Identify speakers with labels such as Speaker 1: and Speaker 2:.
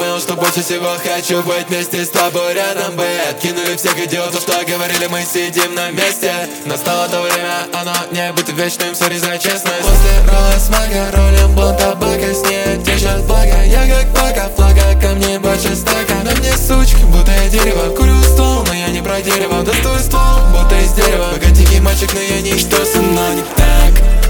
Speaker 1: понял, что больше всего хочу быть вместе с тобой рядом бы. Откинули всех идиотов, что говорили, мы сидим на месте. Настало то время, оно не будет вечным, сори за честность. После рола смага, ролим блон табака, снег течет влага. Я как плака, флага, ко мне больше стака. На мне сучки, будто я дерево, курю ствол, но я не про дерево. Достаю ствол, будто из дерева. Богатенький мальчик, но я ничто, со мной не так.